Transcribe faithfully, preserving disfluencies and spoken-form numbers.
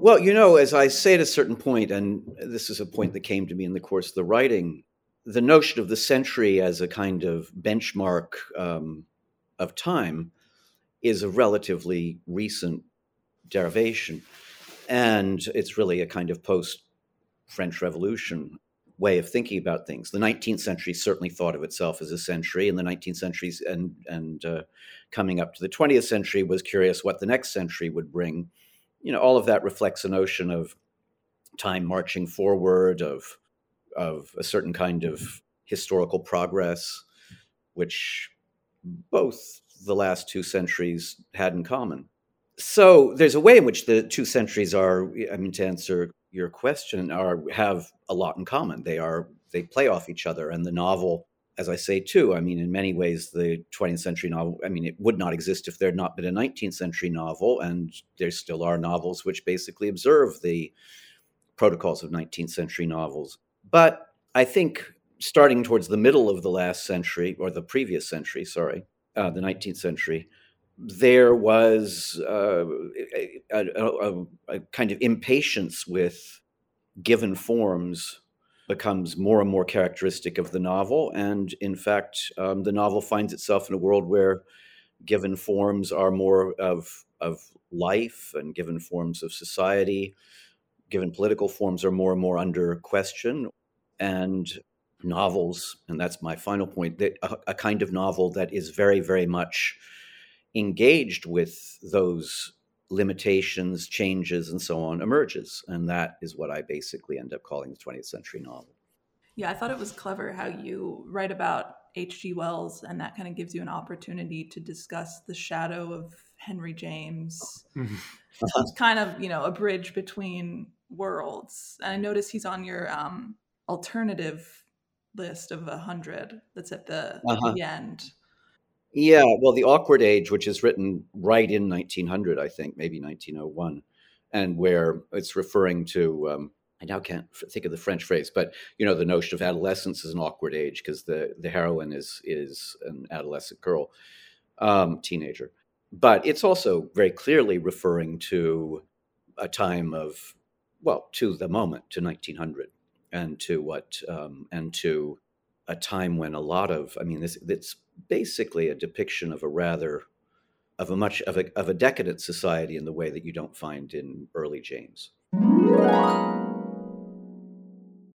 Well, you know, as I say at a certain point, and this is a point that came to me in the course of the writing, the notion of the century as a kind of benchmark um, of time is a relatively recent derivation. And it's really a kind of post-French Revolution way of thinking about things. The nineteenth century certainly thought of itself as a century, and the nineteenth century and, and uh, coming up to the twentieth century was curious what the next century would bring. You know, all of that reflects a notion of time marching forward, of of a certain kind of historical progress, which both the last two centuries had in common. So there's a way in which the two centuries are, I mean, to answer your question, are have a lot in common. They are they play off each other, and the novel, as I say too, I mean, in many ways, the twentieth century novel, I mean, it would not exist if there had not been a nineteenth century novel, and there still are novels which basically observe the protocols of nineteenth century novels. But I think starting towards the middle of the last century, or the previous century, sorry, uh, the nineteenth century, there was uh, a, a, a, a kind of impatience with given forms becomes more and more characteristic of the novel. And in fact, um, the novel finds itself in a world where given forms are more of, of life, and given forms of society, given political forms are more and more under question. And novels, and that's my final point, that a, a kind of novel that is very, very much engaged with those limitations, changes, and so on emerges. And that is what I basically end up calling the twentieth century novel. Yeah, I thought it was clever how you write about H G. Wells, and that kind of gives you an opportunity to discuss the shadow of Henry James. It's kind of, you know, a bridge between worlds. And I notice he's on your um, alternative list of a hundred that's at the, Uh-huh. the end. Yeah, well, The Awkward Age, which is written right in nineteen hundred, I think, maybe nineteen oh one, and where it's referring to, um, I now can't f- think of the French phrase, but you know, the notion of adolescence is an awkward age because the the heroine is is an adolescent girl, um, teenager. But it's also very clearly referring to a time of, well, to the moment, to nineteen hundred, and to what, um, and to a time when a lot of, I mean, this it's basically a depiction of a rather of a much of a of a decadent society in the way that you don't find in early James.